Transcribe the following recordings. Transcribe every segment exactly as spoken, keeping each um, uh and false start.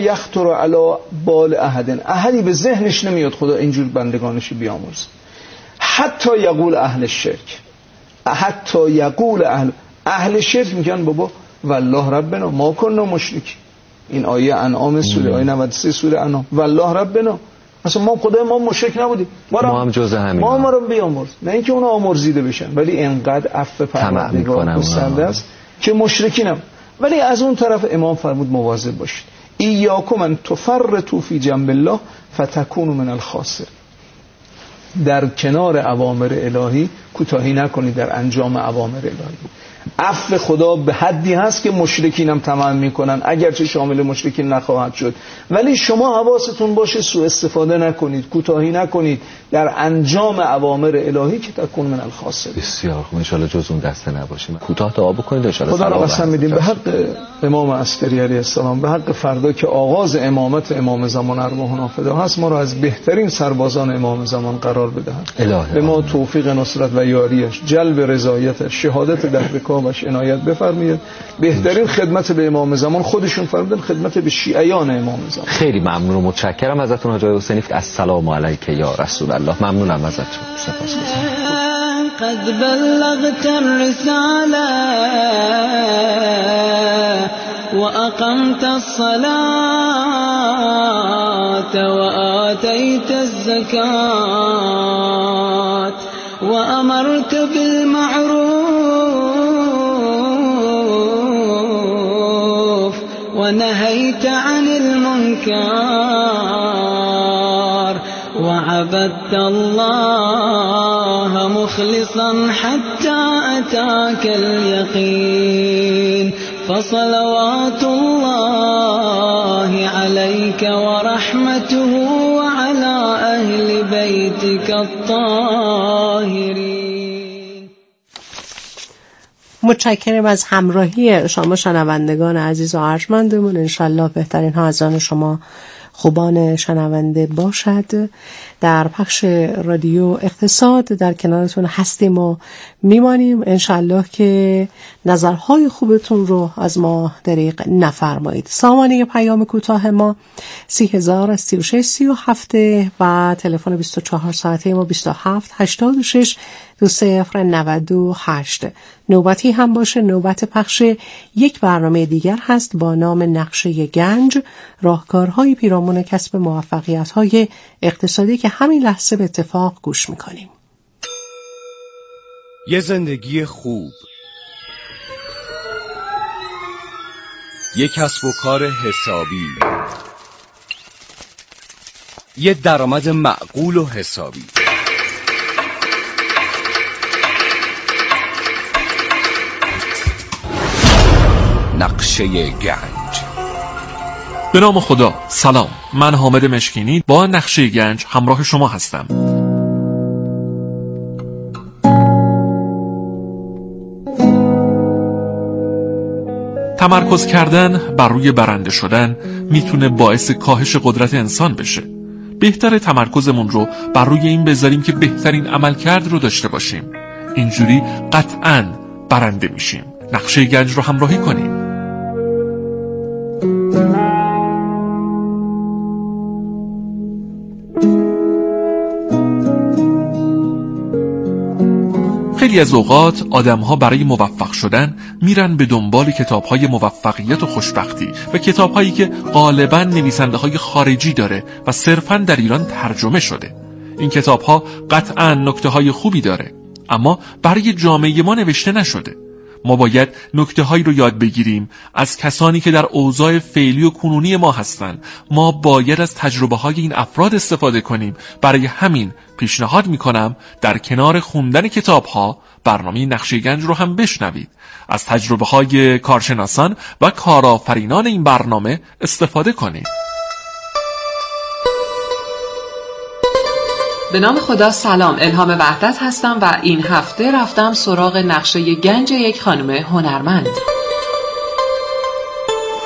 یخطر علی بال احد، احدی به ذهنش نمیاد خدا اینجور بندگانش بیامرزه. حتی یقول اهل شرک، حتی یقول اهل اهل شرک میگن بابا والله ربنا ما کنا مشرکی. این آیه انعام سوره آیه نود و سه سوره انعام، والله ربنا، مثلا ما خدای ما مشرک نبودیم، ما, ما هم جزء همین، ما ما رو بیامرز. نه اینکه اونا آمرزیده بشن، ولی انقدر عفو پروردگار گسترده است که مشرکی نم. ولی از اون طرف امام فرمود مواظب باشید، ایاکم ان تفرطوا فی جنب الله فتکونوا من الخاسرین. در کنار اوامر الهی کوتاهی نکنید در انجام اوامر الهی. عفو خدا به حدی هست که مشرکین هم تمام میکنن، اگرچه شامل مشرکین نخواهد شد، ولی شما حواستون باشه سوء استفاده نکنید، کوتاهی نکنید در انجام اوامر الهی که تکون من الخاسرین. بسیار خوب، ان شاء الله جز اون دسته نباشیم. کوتاه دعا بکنید ان شاء الله. خدا را قسم میدیم به حق امام عسکری علیه السلام، به حق فردا که آغاز امامت امام زمان ارواحنا فدا هست، ما را از بهترین سربازان امام زمان قرار بدهد. به ما توفیق نصرت و یاریش، جلب رضایتش، شهادت در رکابش عنایت بفرمایید. بهترین خدمت به امام زمان خودشون فرمودن خدمت به شیعیان امام زمان. خیلی ممنون و متشکرم ازتون حاج حسینی. السلام علیک یا رسول الله. ممنونم ازتون، سپاسگزارم. قد بلغت الرسالة وأقمت الصلاة وآتيت الزكاة وأمرت بالمعروف ونهيت عن المنكر وعبدت الله مخلصا حتى أتاك اليقين فصلوات الله عليك ورحمته وعلى أهل بيتك الطاهرين. متشکرم از همراهی شما شنوندگان عزیز و ارجمندمون. انشالله بهترین ها از آن شما خوبان شنونده باشد. در پخش رادیو اقتصاد در کنارتون هستیم و میمانیم. انشالله که نظرهای خوبتون رو از ما دریغ نفرمایید. سامانه پیام کوتاه ما سی هزار سی و شش سی و هفت و تلفن بیست و چهار ساعته ما بیست و هفت هشتاد و شش دو صفر نود و هشت. نوبتی هم باشه نوبت پخش یک برنامه دیگر هست با نام نقشه گنج، راهکارهای پیرامون کسب موفقیت‌های اقتصادی که همین لحظه به اتفاق گوش می‌کنیم. یه زندگی خوب، یک کسب و کار حسابی، یه درآمد معقول و حسابی. نقشه گنج. به نام خدا. سلام، من حامد مشکینی با نقشه گنج همراه شما هستم. تمرکز کردن بر روی برنده شدن میتونه باعث کاهش قدرت انسان بشه. بهتره تمرکزمون رو بر روی این بذاریم که بهترین عملکرد رو داشته باشیم. اینجوری قطعاً برنده میشیم. نقشه گنج رو همراهی کنیم. خیلی از اوقات آدم‌ها برای موفق شدن میرن به دنبال کتاب‌های موفقیت و خوشبختی و کتاب‌هایی که غالباً نویسنده‌های خارجی داره و صرفاً در ایران ترجمه شده. این کتاب‌ها قطعاً نکته‌های خوبی داره، اما برای جامعه ما نوشته نشده. ما باید نکته‌هایی رو یاد بگیریم از کسانی که در اوضاع فعلی و کنونی ما هستن. ما باید از تجربه‌های این افراد استفاده کنیم. برای همین پیشنهاد می‌کنم در کنار خوندن کتاب‌ها برنامه نقشه گنج رو هم بشنوید. از تجربه‌های کارشناسان و کارآفرینان این برنامه استفاده کنید. به نام خدا. سلام، الهام وحدت هستم و این هفته رفتم سراغ نقشه گنج یک خانم هنرمند.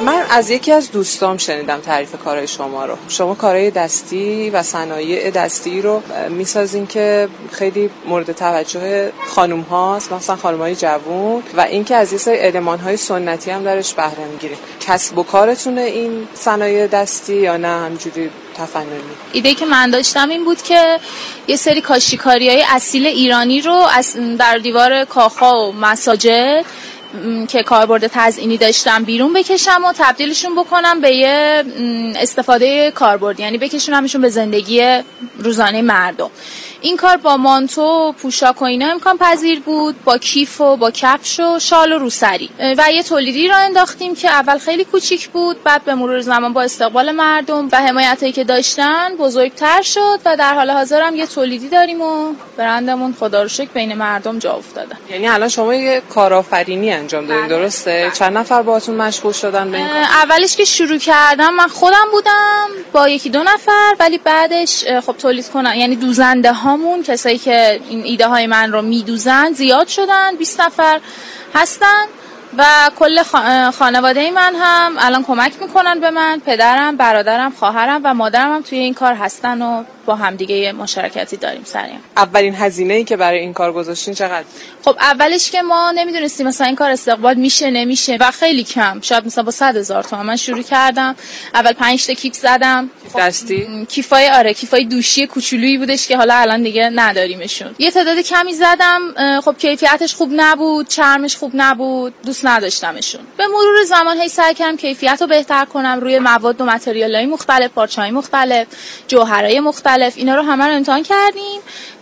من از یکی از دوستام شنیدم تعریف کارهای شما رو. شما کارهای دستی و صنایع دستی رو میسازین که خیلی مورد توجه خانم هاست، مثلا خانم های جوون، و اینکه از یه سری المان های سنتی هم درش بهره میگیرین. کسب و کارتونه این صنایع دستی یا نه همجوری تفننی؟ ایده که من داشتم این بود که یه سری کاشیکاری‌های اصیل ایرانی رو در دیوار کاخ‌ها و مساجد که کاربرد تزئینی داشتم بیرون بکشم و تبدیلشون بکنم به یه استفاده کاربرد، یعنی بکشونمشون به زندگی روزانه مردم. این کار با مانتو، پوشاک و اینا امکان پذیر بود، با کیف و با کفش و شال و روسری. و یه تولیدی را انداختیم که اول خیلی کوچیک بود، بعد به مرور زمان با استقبال مردم و حمایتی که داشتن بزرگتر شد و در حال حاضر هم یه تولیدی داریم و برندمون خدا رو شکر بین مردم جا افتاده. یعنی الان شما یه کارآفرینی انجام دادین، درسته؟ چند نفر باهاتون مشغول شدن به این کار؟ اولش که شروع کردم من خودم بودم با یکی دو نفر، ولی بعدش خب تولید کنن، یعنی دوزنده هامون، کسایی که این ایده های من رو میدوزن زیاد شدن، بیست نفر هستن و کل خانواده من هم الان کمک میکنن به من. پدرم، برادرم، خواهرم و مادرم هم توی این کار هستن و با همدیگه مشارکتی داریم سریم. اولین هزینه‌ای که برای این کار گذاشتین چقدر؟ خب اولش که ما نمیدونستیم مثلا این کار استقبال میشه نمیشه و خیلی کم، شاید مثلا با صد هزار تومان من شروع کردم. اول پنج تا کیف زدم. کیف دستی؟ کیفای آره کیفای دوشی کوچولویی بودش که حالا الان دیگه نداریمشون. یه تعداد کمی زدم، خب کیفیتش خوب نبود، چرمش خوب نبود، دوست نداشتمشون. به مرور زمان هی سعی کردم کیفیت رو بهتر کنم روی مواد و متریال‌های مختلف، پارچه‌های مختلف، جوهرهای مختلف. اینا رو همه رو امتحان کردیم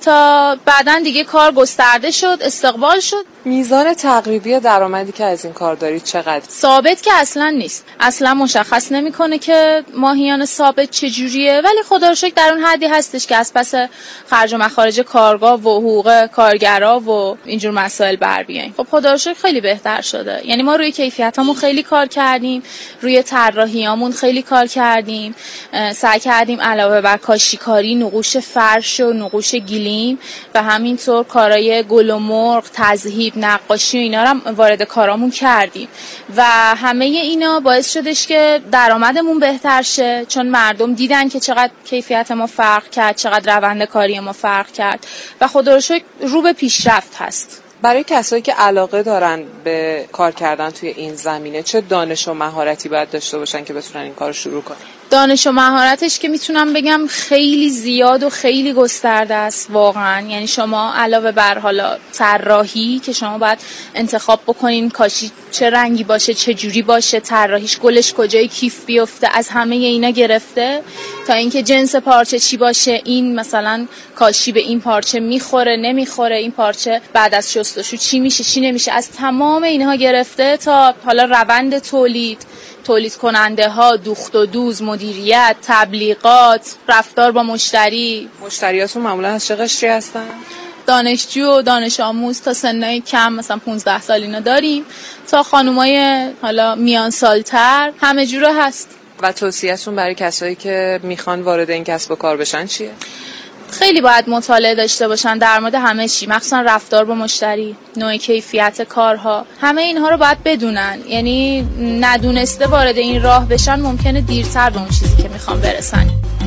تا بعداً دیگه کار گسترده شد، استقبال شد. میزان تقریبی درآمدی که از این کار دارید چقدر؟ ثابت که اصلا نیست، اصلا مشخص نمیکنه که ماهیان ثابت چجوریه، ولی خدا رو شکر در اون حدی هستش که از پس خرج و مخارج کارگاه و حقوق کارگرا و اینجور مسائل بر بیایم. خب خدا رو شکر خیلی بهتر شده. یعنی ما روی کیفیتامون خیلی کار کردیم، روی طراحیامون خیلی کار کردیم، سعی کردیم علاوه بر کاشیکاری، نقوش فرش و نقوش گلیم و همینطور کارهای گل و مرغ، تذهیب، نقاشی و اینا رو وارد کارامون کردیم و همه اینا باعث شدش که درآمدمون بهتر شه، چون مردم دیدن که چقدر کیفیت ما فرق کرد، چقدر روند کاری ما فرق کرد و خدا رو شکر رو به پیشرفت هست. برای کسایی که علاقه دارن به کار کردن توی این زمینه چه دانش و مهارتی باید داشته باشن که بتونن این کار رو شروع کنن؟ دانش و مهارتش که میتونم بگم خیلی زیاد و خیلی گسترده است واقعا. یعنی شما علاوه بر حالا طراحی که شما باید انتخاب بکنین کاشی چه رنگی باشه، چه جوری باشه، طراحیش گلش کجای کیف بیفته، از همه اینا گرفته تا اینکه جنس پارچه چی باشه، این مثلا کاشی به این پارچه میخوره نمیخوره، این پارچه بعد از شستشو چی میشه چی نمیشه، از تمام اینها گرفته تا حالا روند تولید، تولید کننده ها، دوخت و دوز، مدیریت، تبلیغات، رفتار با مشتری. مشتریاتون معمولا از چه قشری هستن؟ دانشجو و دانش آموز تا سنای کم مثلا پانزده سال اینا داریم تا خانومای حالا میان سالتر، همه جوره هست. و توصیه‌تون برای کسایی که میخوان وارد این کسب و کار بشن چیه؟ خیلی باید مطالعه داشته باشن در مورد همه چی، مخصوصا رفتار با مشتری، نوع کیفیت کارها، همه اینها رو باید بدونن. یعنی ندونسته وارد این راه بشن ممکنه دیرتر به اون چیزی که میخوان برسن.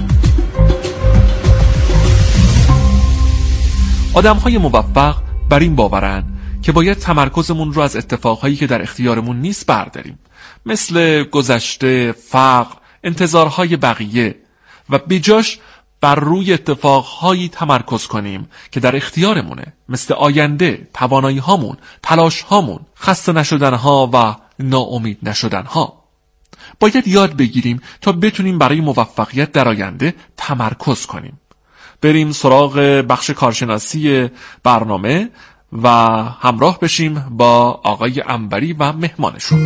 آدم‌های موفق بر این باورن که باید تمرکزمون رو از اتفاقهایی که در اختیارمون نیست برداریم، مثل گذشته، فقر، انتظارهای بقیه، و بجاش بر روی اتفاقهایی تمرکز کنیم که در اختیارمونه، مثل آینده، توانایی هامون، تلاش هامون، خسته نشدن ها و ناامید نشدن ها. باید یاد بگیریم تا بتونیم برای موفقیت در آینده تمرکز کنیم. بریم سراغ بخش کارشناسی برنامه و همراه بشیم با آقای عنبری و مهمانشون.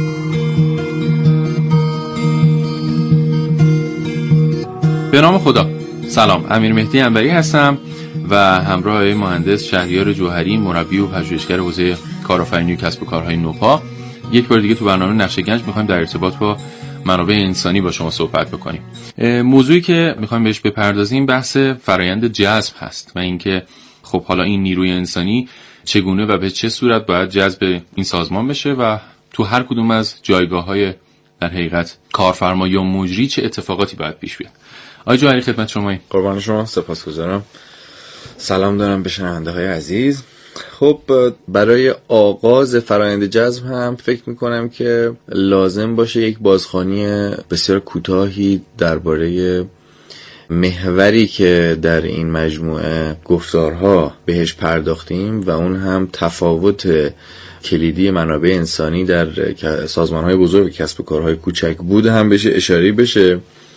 به نام خدا. سلام، امیر مهدی عنبری هستم و همراه مهندس شهریار جوهری، مربی و پژوهشگر حوزه کارآفرینی و کسب و کارهای نوپا، یک بار دیگه تو برنامه نقشه گنج می‌خوایم در ارتباط با منابع انسانی با شما صحبت بکنیم. موضوعی که می‌خوایم بهش بپردازیم بحث فرایند جذب هست و اینکه خب حالا این نیروی انسانی چگونه و به چه صورت باید جذب این سازمان بشه و تو هر کدوم از جایگاه‌های در حقیقت کارفرما یا مجری چه اتفاقاتی باید پیش بیاد. آقای جوهری خدمت شما. قربان شما، سپاسگزارم. سلام دارم به شنونده های عزیز. خب برای آغاز فرآیند جذب هم فکر میکنم که لازم باشه یک بازخوانی بسیار کوتاهی درباره محوری که در این مجموعه گفتارها بهش پرداختیم و اون هم تفاوت کلیدی منابع انسانی در سازمان‌های بزرگ کسب و کارهای کوچک بود هم بشه اشاره بشه.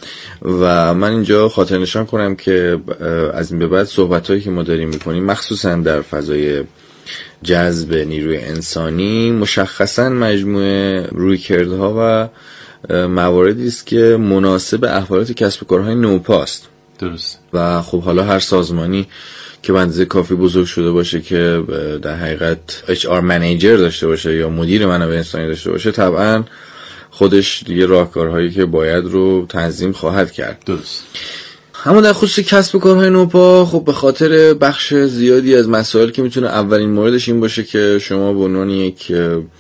و من اینجا خاطر نشان کنم که از این به بعد صحبت‌هایی که ما داریم می‌کنیم مخصوصا در فضای جذب نیروی انسانی مشخصا مجموعه رویکردها و مواردی است که مناسب احوالات کسب و کارهای نوپاست. درست. و خب حالا هر سازمانی که به اندازه کافی بزرگ شده باشه که در حقیقت اچ آر منیجر داشته باشه یا مدیر منابع انسانی داشته باشه طبعا خودش دیگه راهکارهایی که باید رو تنظیم خواهد کرد. درست. اما در خصوص کسب و کارهای نوپا خب به خاطر بخش زیادی از مسائل که میتونه اولین موردش این باشه که شما به عنوان یک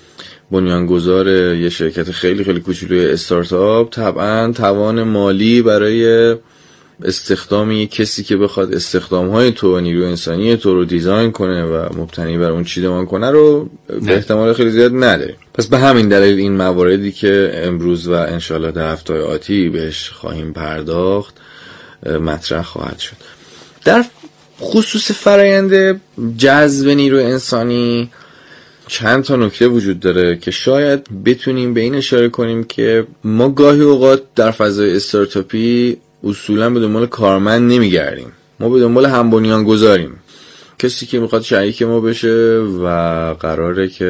بنیانگذار یه شرکت خیلی خیلی کوچولوی استارتاپ طبعا توان مالی برای استخدام یک کسی که بخواد استخدام‌های تو و نیروی انسانی تو رو دیزاین کنه و مبتنی بر اون چیدمان کنه رو به احتمال خیلی زیاد نداره. پس به همین دلیل این مواردی که امروز و انشالله در هفته‌های آتی بهش خواهیم پرداخت مطرح خواهد شد. در خصوص فرآیند جذب نیروی انسانی چند تا نکته وجود داره که شاید بتونیم به این اشاره کنیم که ما گاهی اوقات در فضای استارتاپی اصولا به دنبال کارمند نمیگردیم، ما به دنبال هم بنیانگذاریم، کسی که میخواد شریک ما بشه و قراره که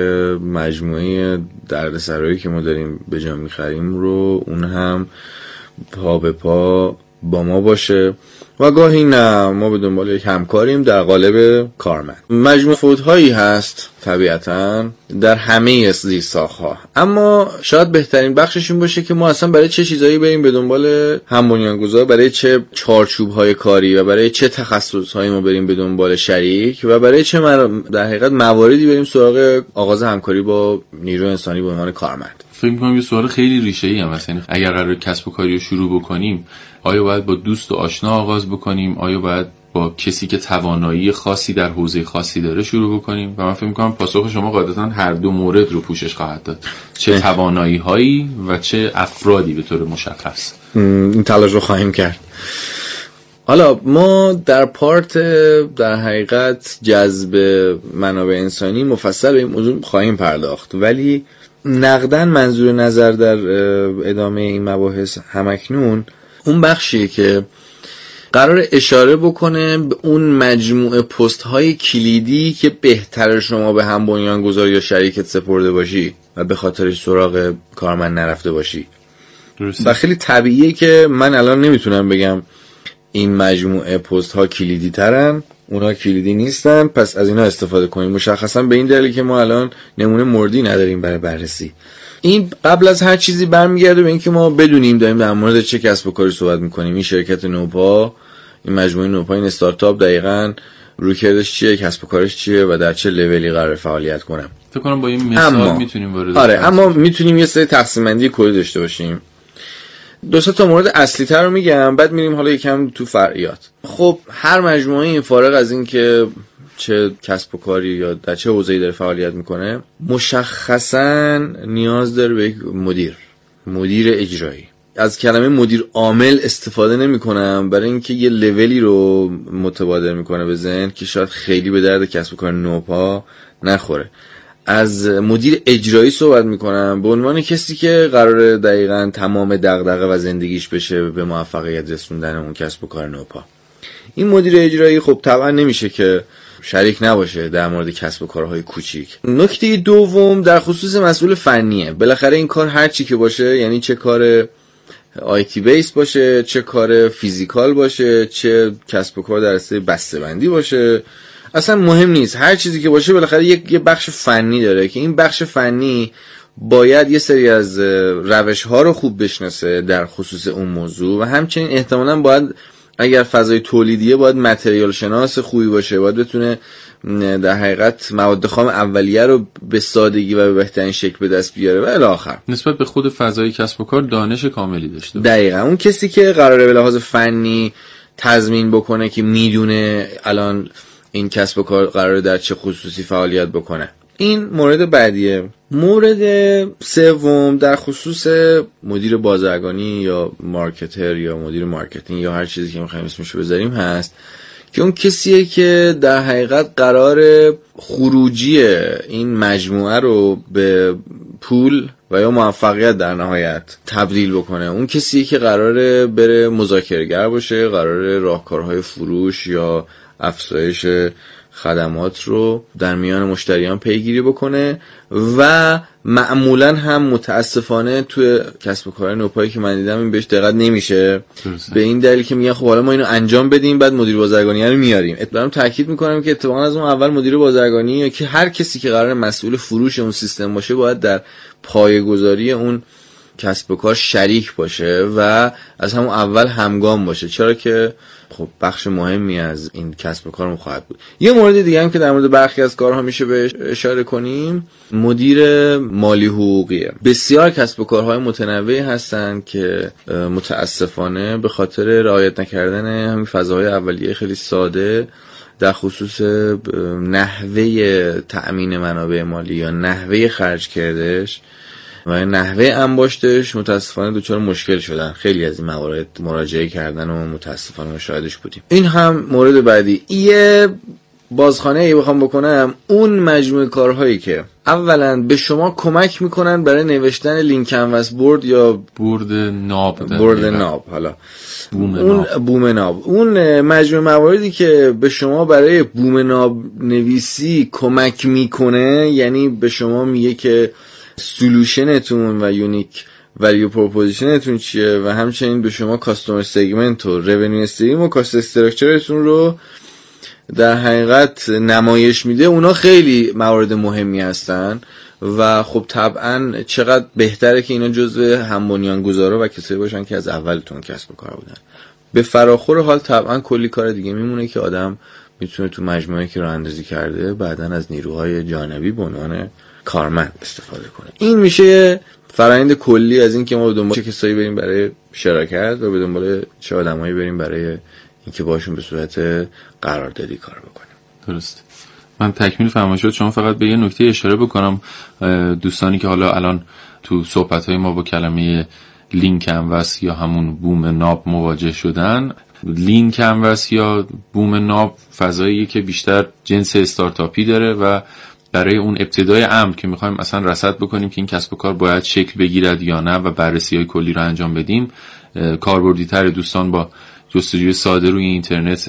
مجموعه دردسرایی که ما داریم به جا میخریم رو اون هم پا به پا با ما باشه و گاهی نه ما به دنبال یک همکاریم در قالب کارمند. مجموع فوت‌هایی هست طبیعتاً در همه زیرساخت‌ها، اما شاید بهترین بخشش این باشه که ما اصلا برای چه چیزایی بریم به دنبال هم بنیانگذار، برای چه چارچوب‌های کاری و برای چه تخصص‌هایی ما بریم به دنبال شریک و برای چه در حقیقت مواردی بریم سراغ آغاز همکاری با نیروی انسانی به عنوان کارمند. فکر می‌کنم یه سوال خیلی ریشه‌ای هم هست. یعنی اگر قرار کسب و کاری رو شروع بکنیم آیا باید با دوست و آشنا آغاز بکنیم؟ آیا باید با کسی که توانایی خاصی در حوزه خاصی داره شروع بکنیم؟ و من فکر می‌کنم پاسخ شما قاعدتاً هر دو مورد رو پوشش خواهد داد، چه توانایی‌هایی و چه افرادی به طور مشخص. این تلاش رو خواهیم کرد. حالا ما در پارت در حقیقت جذب منابع انسانی مفصل به این موضوع خواهیم پرداخت، ولی نقداً منظور نظر در ادامه این مباحث همکنون اون بخشیه که قرار اشاره بکنه به اون مجموعه پست های کلیدی که بهتر شما به هم بنیانگذار یا شریکت سپرده باشی و به خاطرش سراغ کارمند نرفته باشی. درسته. و خیلی طبیعیه که من الان نمیتونم بگم این مجموعه پست ها کلیدی ترن، اونا کلیدی نیستن، پس از اینا استفاده کنیم. مشخصا به این دلیل که ما الان نمونه مردی نداریم برای بررسی. این قبل از هر چیزی برمیگرده به اینکه ما بدونیم داریم در مورد چه کسب و کاری صحبت میکنیم. این شرکت نوپا، این مجموعه نوپا، این استارتاپ دقیقاً رویکردش چیه، کسب و کارش چیه و در چه لولی قرار فعالیت کنه. فکر کنم با این مثال میتونیم وارد آره اما میتونیم یه سری تقسیم بندی کلی داشته باشیم. دو سه تا مورد اصلی تر رو میگم، بعد میریم حالا یکم تو فرعیات. خب هر مجموعه این فارغ از این که چه کسب و کاری یا در چه حوزه‌ای داره فعالیت میکنه مشخصاً نیاز داره به یک مدیر، مدیر اجرایی. از کلمه مدیر عامل استفاده نمی‌کنم برای اینکه یه لولی رو متبادر میکنه به ذهن که شاید خیلی به درد کسب و کار نوپا نخوره. از مدیر اجرایی صحبت میکنم به عنوان کسی که قراره دقیقاً تمام دغدغه و زندگیش بشه به موفقیت رسوندن اون کسب و کار نوپا. این مدیر اجرایی خب طبعا نمیشه که شریک نباشه در مورد کسب و کارهای کوچیک. نکته دوم در خصوص مسئول فنیه. بالاخره این کار هر چی که باشه، یعنی چه کار آیتی بیس باشه، چه کار فیزیکال باشه، چه کسب و کار در حوزه بسته‌بندی باشه، اصلا مهم نیست. هر چیزی که باشه بالاخره یک یه بخش فنی داره که این بخش فنی باید یه سری از روش ها رو خوب بشناسه در خصوص اون موضوع و همچنین احتمالاً باید اگر فضای تولیدیه باید متریال شناس خوبی باشه، باید بتونه در حقیقت مواد خام اولیه رو به سادگی و به بهترین شکل به دست بیاره و الی آخر. نسبت به خود فضای کسب و کار دانش کاملی داشته. دقیقاً اون کسی که قراره به لحاظ فنی تضمین بکنه که میدونه الان این کسب و کار قراره در چه خصوصی فعالیت بکنه. این مورد بعدیه. مورد سوم در خصوص مدیر بازرگانی یا مارکتر یا مدیر مارکتینگ یا هر چیزی که می‌خوایم اسمشو بذاریم هست که اون کسیه که در حقیقت قرار خروجی این مجموعه رو به پول و یا موفقیت در نهایت تبدیل بکنه. اون کسیه که قراره بره مذاکره‌گر باشه، قراره راهکارهای فروش یا افزایش خدمات رو در میان مشتریان پیگیری بکنه و معمولا هم متاسفانه توی کسب و کار نوپایی که من دیدم این بهش دقت نمیشه. به این دلیل که میگن خب حالا ما اینو انجام بدیم بعد مدیر بازرگانی رو میاریم. اتفاقا تاکید میکنم که اتفاقا از اون اول مدیر بازرگانی یا که هر کسی که قرار مسئول فروش اون سیستم باشه باید در پایه‌گذاری اون کسب و کار شریک باشه و از همون اول همگام باشه، چرا که خب بخش مهمی از این کسب و کار خواهد بود. یه مورد دیگه هم که در مورد برخی از کارها میشه بهش اشاره کنیم مدیر مالی حقوقیه. بسیار کسب و کارهای متنوعی هستن که متاسفانه به خاطر رعایت نکردن همین فضاهای اولیه خیلی ساده در خصوص نحوه تأمین منابع مالی یا نحوه خرج کردش و نحوه انباشتش متاسفانه دچار مشکل شدن. خیلی از این موارد مراجعه کردن و متاسفانه شاهدش بودیم. این هم مورد بعدی. یه بازخانه ای بخوام بکنم، اون مجموعه کارهایی که اولا به شما کمک میکنن برای نوشتن لینک کنواس بورد یا بورد ناب بورد ناب حالا بوم اون ناب. بوم ناب اون مجموعه مواردی که به شما برای بوم ناب نویسی کمک میکنه، یعنی به شما میگه که سولوشنتون و یونیک ولیو پروپوزیشنتون چیه و همچنین به شما کاستومر سگمنت و رونیو استریم و کاست استراکچرتون رو در حقیقت نمایش میده. اونا خیلی موارد مهمی هستن و خب طبعا چقدر بهتره که اینا جزو هم بنیانگذارا و کسایی باشن که از اولتون کسب و کار بودن. به فراخور حال طبعا کلی کار دیگه میمونه که آدم میتونه تو مجموعه که راه اندازی کرده بعدن از نیروهای جانبی به عنوان کارمند استفاده کنه. این میشه فرآیند کلی از این که ما به دنبال چه کسایی بریم برای شراکت و به دنبال چه آدمایی بریم برای اینکه باشون به صورت قراردادی کار بکنیم. درست. من تکمیل فرمایشات شما فقط به یه نکته اشاره بکنم. دوستانی که حالا الان تو صحبت‌های ما با کلمه لینک کنواس یا همون بوم ناب مواجه شدن، لینک کنواس یا بوم ناب فضاییه که بیشتر جنس استارتاپی داره و برای اون ابتدای امر که میخوایم اصلا رصد بکنیم که این کسب و کار باید شکل بگیرد یا نه و بررسی‌های کلی رو انجام بدیم، کاربردی‌تر دوستان با جستجوی ساده روی اینترنت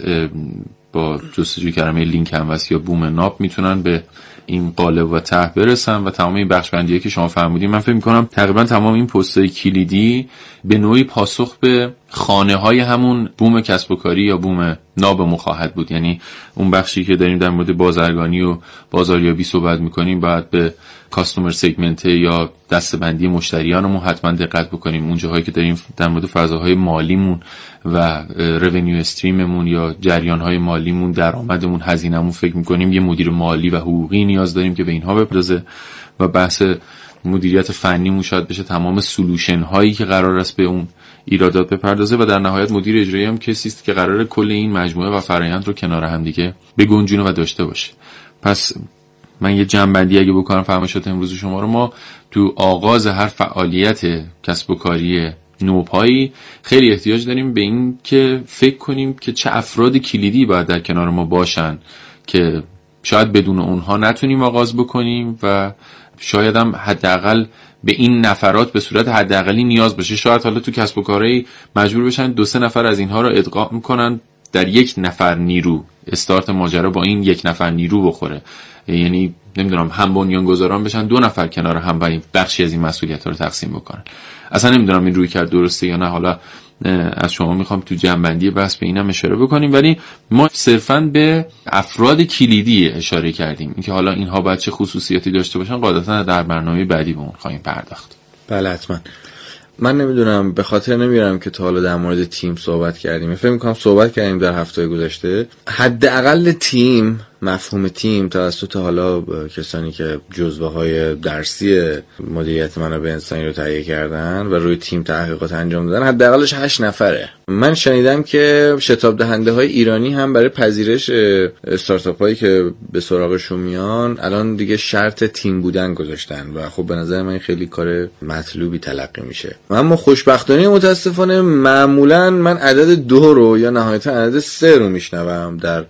با جستجوی کلمه لینک کنواس یا بوم ناب میتونن به این قالب و ته برسن و تمام این بخش بندیه که شما فرمودین. من فکر می‌کنم تقریبا تمام این پست‌های کلیدی به نوعی پاسخ به خانه‌های همون بوم کسب و کاری یا بوم نابمون خواهد بود. یعنی اون بخشی که داریم در مورد بازرگانی و بازاریابی صحبت می‌کنیم باید به کاستومر سگمنت یا دسته‌بندی مشتریانمون حتما دقت بکنیم. اون جاهایی که داریم در مورد فضاهای مالیمون و رونیو استریممون یا جریان‌های مالیمون، درآمدمون، هزینه‌مون فکر می‌کنیم یه مدیر مالی و حقوقی نیاز داریم که به اینها بپردازه و بحث مدیریت فنیمون شاید بشه تمام سولوشن هایی که قرار است به اون ایرادات بپردازه و در نهایت مدیر اجرایی هم کسی است که قراره کل این مجموعه و فرآیند رو کنار هم دیگه بگنجونه و داشته باشه. پس من یه جمع‌بندی اگه بکنم فرمایشات امروز شما رو، ما تو آغاز هر فعالیت کسب و کاری نوپایی خیلی احتیاج داریم به این که فکر کنیم که چه افراد کلیدی باید در کنار ما باشن که شاید بدون اونها نتونیم آغاز بکنیم و شاید هم حداقل به این نفرات به صورت حداقلی نیاز باشه. شاید حالا تو کسب و کارهایی مجبور بشن دو سه نفر از اینها رو ادغام میکنن در یک نفر نیرو، استارت ماجرا با این یک نفر نیرو بخوره. یعنی نمیدونم هم بنیانگذاران بشن دو نفر کنار هم برای بخشی از این مسئولیت‌ها رو تقسیم بکنن. اصلا نمیدونم این روی کرد درسته یا نه، حالا از شما میخوام تو جنبندی بحث به اینم اشاره بکنیم، ولی ما صرفاً به افراد کلیدی اشاره کردیم. اینکه حالا اینها باید چه خصوصیاتی داشته باشن قاعدتاً در برنامه بعدی به اون خواهیم پرداخت. بله حتما. من نمیدونم، به خاطر نمیارم که تا حالا در مورد تیم صحبت کردیم. فکر می‌کنم صحبت کردیم در هفته گذشته. حداقل تیم، مفهوم تیم توسط حالا کسانی که جزوه‌های درسی مدیریت منابع انسانی رو تهیه کردن و روی تیم تحقیقات انجام دادن، حداقلش هشت نفره. من شنیدم که شتاب دهنده‌های ایرانی هم برای پذیرش استارتاپ‌هایی که به سراغشون میان الان دیگه شرط تیم بودن گذاشتن و خب به نظر من خیلی کار مطلوبی تلقی میشه. اما خوشبختانه متاسفانه معمولا من عدد دو رو یا نهایتا عدد سه رو میشنوم در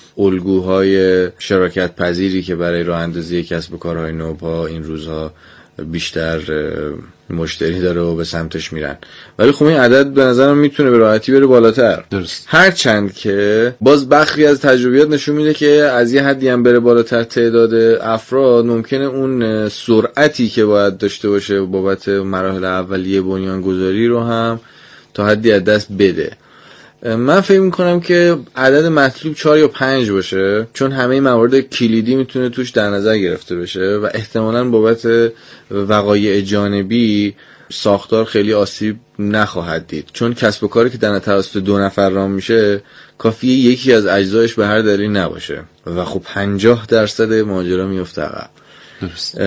الگوهای شراکت پذیری که برای راه اندازی کسب و کارهای نوپا این روزها بیشتر مشتری داره و به سمتش میرن. ولی خب این عدد به نظرم میتونه به راحتی بره بالاتر. درست. هرچند که باز بخشی از تجربیات نشون میده که از یه حدی هم بره بالاتر تعداد افراد، ممکنه اون سرعتی که باید داشته باشه بابت مراحل اولیه بنیانگذاری رو هم تا حدی از دست بده. من فکر میکنم که عدد مطلوب چهار یا پنج باشه، چون همه موارد کلیدی میتونه توش در نظر گرفته بشه و احتمالاً بابت وقایع جانبی ساختار خیلی آسیب نخواهد دید، چون کسب و کاری که در توسط دو نفر رام میشه کافیه یکی از اجزایش به هر دلیل نباشه و خب پنجاه درصد ماجرا میفته عقب. درست.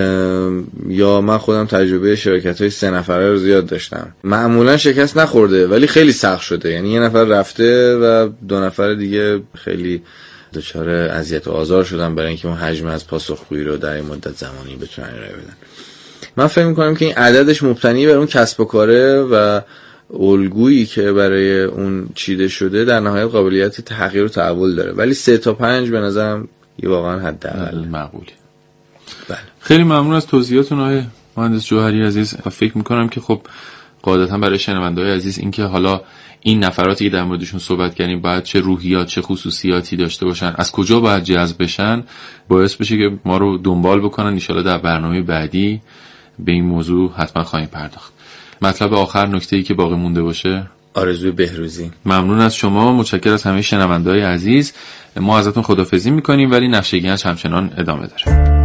یا من خودم تجربه شرکت‌های سه نفره رو زیاد داشتم، معمولا شکست نخورده ولی خیلی سخت شده، یعنی یه نفر رفته و دو نفر دیگه خیلی دچار اذیت و آزار شدن برای اینکه اون حجم از پاسخگویی رو در این مدت زمانی بتونن ارائه بدن. من فکر می‌کنم که این عددش مبتنی بر اون کسب و کاره و الگویی که برای اون چیده شده در نهایت قابلیت تغییر و تحول داره، ولی سه تا پنج به نظرم یه واقعا حداقل معقوله. بله. خیلی ممنون از توضیحاتون آقای مهندس جوهری عزیز و فکر میکنم که خب قاعدتا برای شنونده‌های عزیز این که حالا این نفراتی که در موردشون صحبت کردیم باید چه روحیات چه خصوصیاتی داشته باشن، از کجا باید جذب بشن، باعث بشه که ما رو دنبال بکنن. ان شاءالله در برنامه بعدی به این موضوع حتما خواهیم پرداخت. مطلب آخر، نکته‌ای که باقی مونده باشه؟ آرزوی بهروزی. ممنون از شما، متشکرم از همه شنونده‌های عزیز. ما ازتون خداحافظی می‌کنیم ولی نقشه گنج همچنان ادامه داره.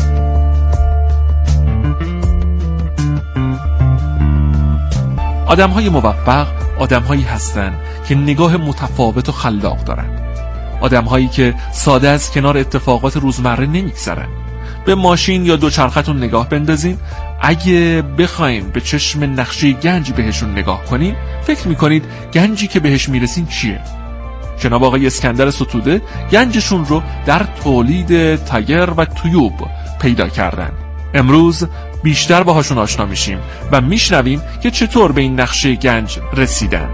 آدم‌های موفق آدم‌هایی هستند که نگاه متفاوت و خلاق دارند. آدم‌هایی که ساده از کنار اتفاقات روزمره نمی‌گذرن. به ماشین یا دوچرختون نگاه بندازین، اگه بخواین به چشم نقشه گنج بهشون نگاه کنین، فکر می‌کنید گنجی که بهش میرسین چیه؟ جناب آقای اسکندر ستوده گنجشون رو در تولید تایر و تویوب پیدا کردن. امروز بیشتر باهاشون آشنا میشیم و میشنویم که چطور به این نقشه گنج رسیدن.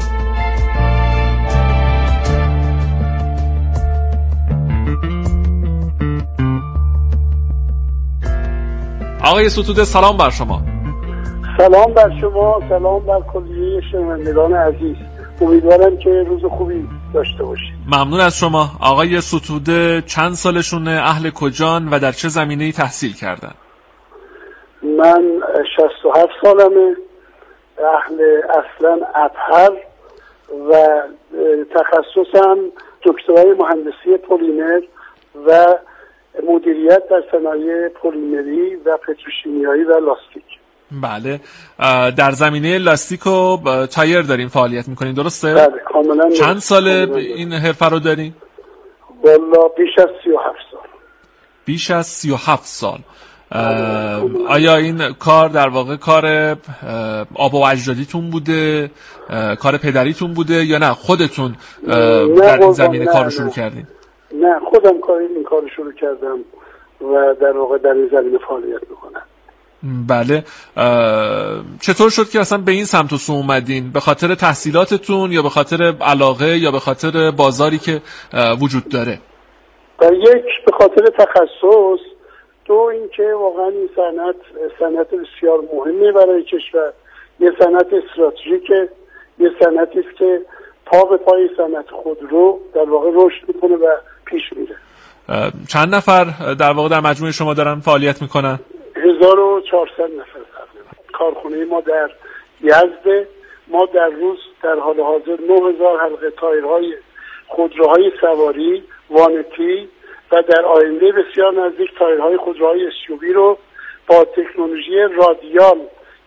آقای ستوده سلام بر شما. سلام بر شما، سلام بر کلیه شنوندگان عزیز. امیدوارم که روز خوبی داشته باشید. ممنون از شما. آقای ستوده چند سالشونه، اهل کجان و در چه زمینه‌ای تحصیل کردن؟ من شصت و هفت سالمه، اهل اصلا ابهر و تخصصم دکترای مهندسی پلیمر و مدیریت در صنایع پلیمری و پتروشیمیایی و لاستیک. بله، در زمینه لاستیک و تایر دارین فعالیت میکنین، درسته؟ بله کاملا. چند ساله این حرفه رو دارین؟ والا بیش از سی و هفت سال. بیش از سی و هفت سال. آیا این کار در واقع کار آبا و اجدادیتون بوده، کار پدریتون بوده یا نه خودتون در این زمینه کار رو شروع کردین؟ نه خودم کار این کار رو شروع کردم و در واقع در این زمینه فعالیت میکنم. بله. چطور شد که اصلا به این سمت و سو اومدین؟ به خاطر تحصیلاتتون یا به خاطر علاقه یا به خاطر بازاری که وجود داره؟ یک به خاطر تخصص، دو اینکه واقعا این صنعت صنعت بسیار مهمه برای کشور، یه صنعت استراتژیکه، یه صنعتی است که پا به پای صنعت خودرو در واقع رشد میکنه و پیش میره. چند نفر در واقع در مجموعه شما دارن فعالیت میکنن؟ هزار و چهارصد نفر. کارخونه ما در یزد، ما در روز در حال حاضر نه هزار حلقه تایرهای خودروهای سواری وانتی و در آینده بسیار نزدیک تایرهای خودروهای اس یو وی رو با تکنولوژی رادیال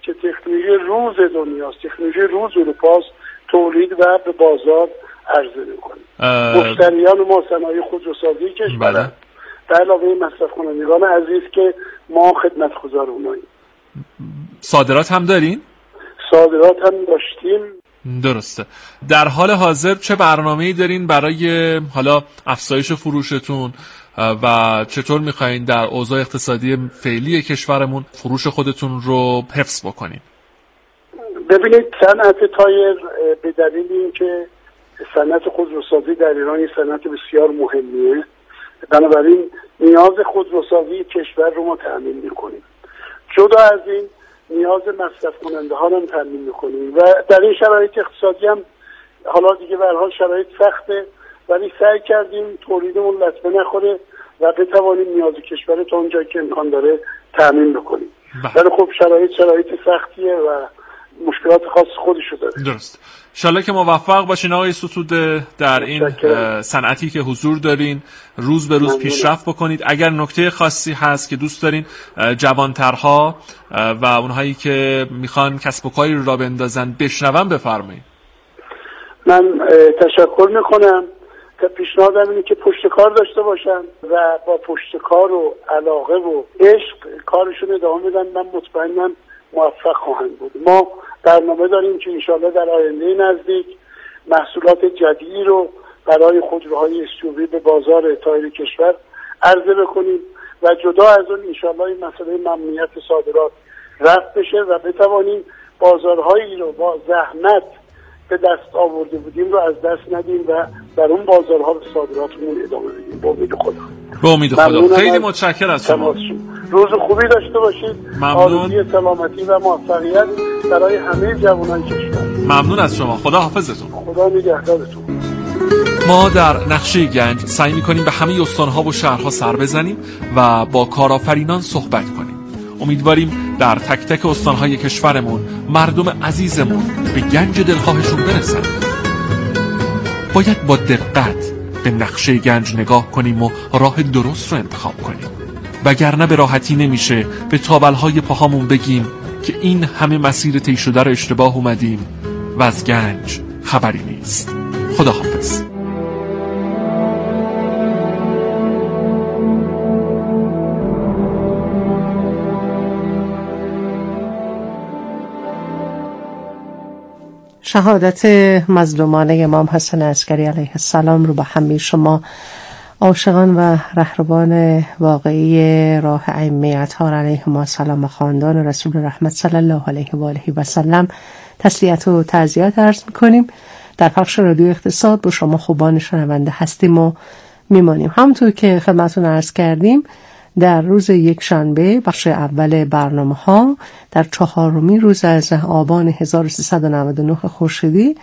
که تکنولوژی روز دنیاست، تکنولوژی روز اروپاست، تولید و به بازار عرضه میکنیم. مشتریان ما صنایع خودروسازی کشور به علاوه مصرف کنندگان عزیز که ما خدمتگزار اوناییم. صادرات هم دارین؟ صادرات هم داشتیم. درسته. در حال حاضر چه برنامه‌ای دارین برای حالا افزایش فروشتون و چطور میخواین در اوضاع اقتصادی فعلی کشورمون فروش خودتون رو حفظ بکنین؟ ببینید صنعت تایر به دلیل اینکه صنعت خودروسازی در ایران یه صنعت بسیار مهمیه، بنابراین نیاز خودروسازی کشور رو ما تأمین میکنیم. جدا از این نیاز مصرف کننده ها رو تأمین میکنیم و در این شرایط اقتصادی هم حالا دیگه به هر حال شرایط سخته، ولی سعی کردیم تولیدمون لطمه نخوره و بتوانیم نیاز کشور تا اونجایی که امکان داره تأمین بکنیم. ولی خب شرایط شرایط سختیه و مشکلات خاص خودشو داره. درست. انشالله که موفق باشین آقای ستوده در این صنعتی که حضور دارین، روز به روز پیشرفت بکنید. اگر نکته خاصی هست که دوست دارین جوانترها و اونهایی که میخوان کسب و کاری رو راه بندازن بشنون بفرمایید. من تشکر میکنم. که پیشنهادم اینه که پشت کار داشته باشن و با پشت کار و علاقه و عشق کارشون ادامه بدن. من مطمئنم موفق خواهند بود. ما برنامه داریم که انشالله در آینده نزدیک محصولات جدیدی رو برای خودروهای اس یو وی به بازار تایر کشور عرضه بکنیم و جدا از اون انشالله این مسئله ممنوعیت صادرات رفع بشه و بتوانیم بازارهایی رو با زحمت به دست آورده بودیم رو از دست ندیم و در اون بازارها به صادراتمون ادامه بدیم. با امید خدا. با امید خدا. خیلی متشکرم از شما. روز خوبی داشته باشید. آرزوی سلامتی و موفقیت برای همه جوانان کشور. ممنون از شما. خدا حافظتون. خدا نگهدارتون. ما در نقشه گنج سعی می‌کنیم به همه استان‌ها و شهرها سر بزنیم و با کارآفرینان صحبت کنیم. امیدواریم در تک تک استان‌های کشورمون مردم عزیزمون به گنج دلخواهشون برسن. باید با دقت به نقشه گنج نگاه کنیم و راه درست رو انتخاب کنیم، وگرنه به راحتی نمیشه به تابلهای پاهامون بگیم که این همه مسیر طی شده رو اشتباه اومدیم و از گنج خبری نیست. خدا حافظ. شهادت مظلومانه امام حسن عسکری علیه السلام رو به همه شما عاشقان و رهروان واقعی راه ائمه اطهار علیهم السلام و خاندان رسول رحمت صلی الله علیه و آله و سلم تسلیت و تعزیت عرض می‌کنیم. در پخش رادیو اقتصاد با شما خوبان شنونده هستیم و میمانیم. همونطور که خدمتتون عرض کردیم در روز یک شنبه بخش اول برنامه ها در چهارمین روز از آبان هزار و سیصد و نود و نه خورشیدی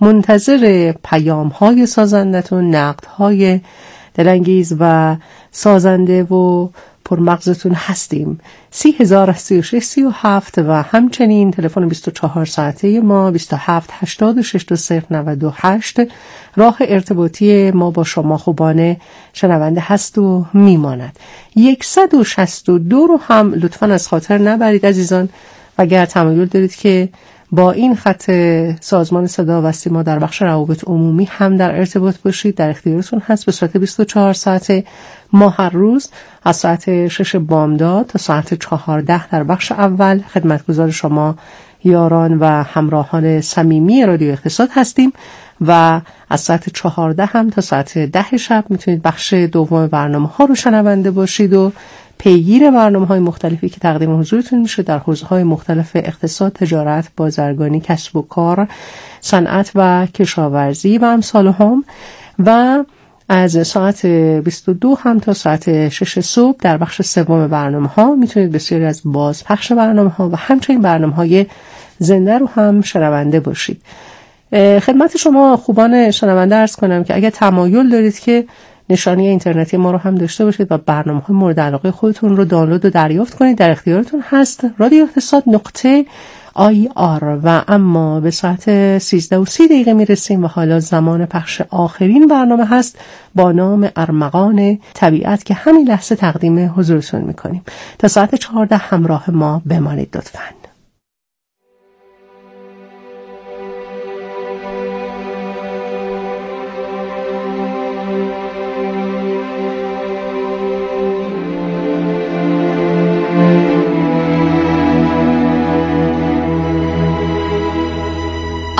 منتظر پیام های سازندتون، نقد های دلانگیز و سازنده و پرمغزتون هستیم. سی هزار سی و شش سی و هفت و همچنین تلفن بیست و چهار ساعته ما بیست و هفت هشتاد و شش دو صفر نود و هشت راه ارتباطی ما با شما خوبان شنونده هست و میماند. صد و شصت و دو رو هم لطفاً از خاطر نبرید عزیزان. اگر تمایل دارید که با این خط سازمان صدا و سیما در بخش روابط عمومی هم در ارتباط باشید، در اختیارتون هست. به صورت بیست و چهار ساعته ما هر روز از ساعت شش بامداد تا ساعت چهارده در بخش اول خدمتگزار شما یاران و همراهان صمیمی رادیو اقتصاد هستیم و از ساعت چهارده هم تا ساعت ده شب میتونید بخش دوم برنامه ها رو شنونده باشید و پیگیر برنامه های مختلفی که تقدیم حضورتون میشه در حوزه های مختلف اقتصاد، تجارت، بازرگانی، کسب و کار، صنعت و کشاورزی و امثال هم. و از ساعت بیست و دو هم تا ساعت شش صبح در بخش سوم برنامه ها میتونید بسیاری از بازپخش برنامه ها و همچنین برنامه های زنده رو هم شنونده باشید. خدمت شما خوبان شنونده عرض کنم که اگر تمایل دارید که نشانی اینترنتی ما رو هم داشته باشید و برنامه‌های مورد علاقه خودتون رو دانلود و دریافت کنید، در اختیارتون هست. رادیو اقتصاد نقطه آی آر. و اما به ساعت سیزده و سی دقیقه میرسیم و حالا زمان پخش آخرین برنامه هست با نام ارمغان طبیعت که همین لحظه تقدیم حضورتون میکنیم. تا ساعت چهارده همراه ما بمانید لطفاً.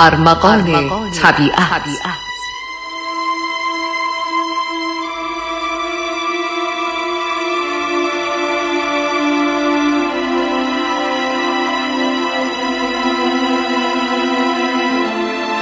ارمغان طبیعت.